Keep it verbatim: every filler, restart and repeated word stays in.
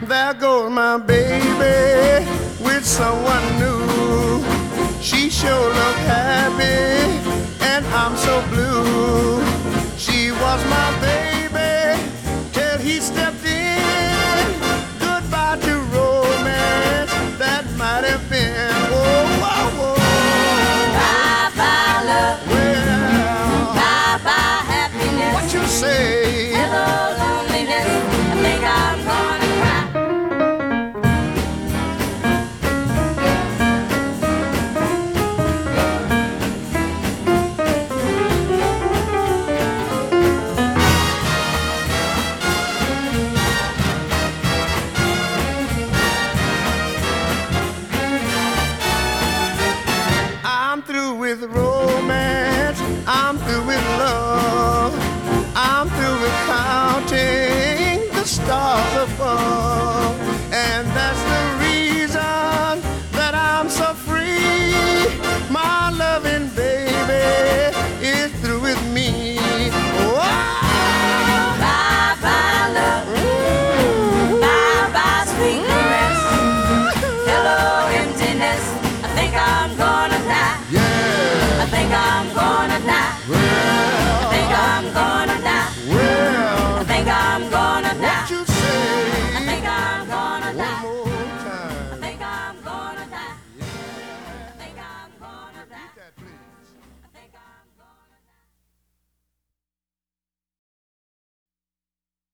There goes my baby with someone new. She sure looked happy and I'm so blue. She was my baby till he stepped in. Goodbye to romance that might have been. Whoa, whoa, whoa. Bye bye love. Well, Bye bye happiness. what you say? Hello loneliness. I think I'm gonna cry. I'm through with romance, I'm through with love, I'm through with counting the stars above.